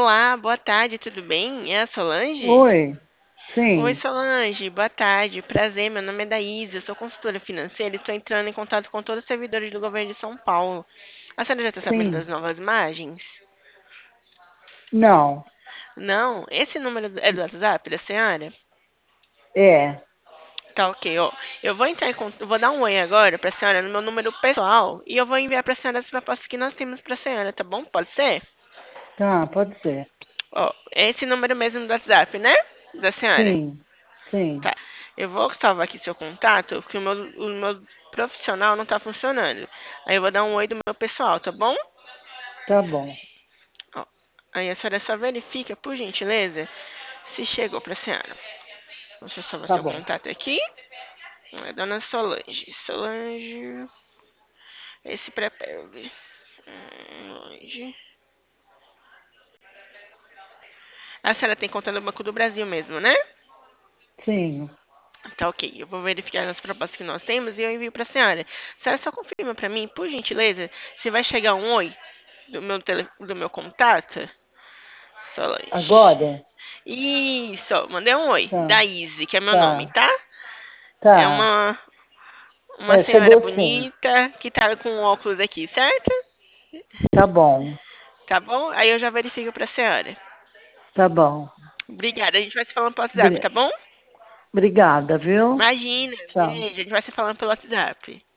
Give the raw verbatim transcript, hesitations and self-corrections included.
Olá, boa tarde, tudo bem? É a Solange? Oi, Oi, sim, Solange, boa tarde, prazer, meu nome é Daísa, eu sou consultora financeira e estou entrando em contato com todos os servidores do governo de São Paulo. A senhora já está sabendo das sim, novas imagens? não, Não? Esse número é do WhatsApp da senhora? é, Tá ok, ó. Eu vou entrar em contato, vou dar um oi agora para a senhora no meu número pessoal e eu vou enviar para a senhora as propostas que nós temos para a senhora, tá bom? Pode ser? tá, pode ser, Ó, é esse número mesmo do WhatsApp, né? Da senhora. sim, sim, Tá. Eu vou salvar aqui seu contato, porque o meu, o meu profissional não tá funcionando. Aí eu vou dar um oi do meu pessoal, tá bom? tá bom, Ó, aí a senhora só verifica, por gentileza, se chegou pra senhora. Deixa eu salvar tá seu bom, contato aqui. É Dona Solange. Solange. Esse pré-pv. Solange. A senhora tem conta no Banco do Brasil mesmo, né? sim, Tá ok. Eu vou verificar as propostas que nós temos e eu envio pra senhora. A senhora só confirma pra mim, por gentileza, se vai chegar um oi do meu, tele, do meu contato. Solange. agora? Isso, mandei um oi. Tá, Da Izzy, que é meu nome, tá, tá? É tá, uma, uma é, senhora chegou sim, bonita que tá com óculos aqui, certo? tá bom, Tá bom? Aí eu já verifico pra senhora. tá bom, Obrigada. A gente vai se falando pelo WhatsApp, Bri- tá bom? obrigada, viu? Imagina. Tchau. Beijo. A gente vai se falando pelo WhatsApp.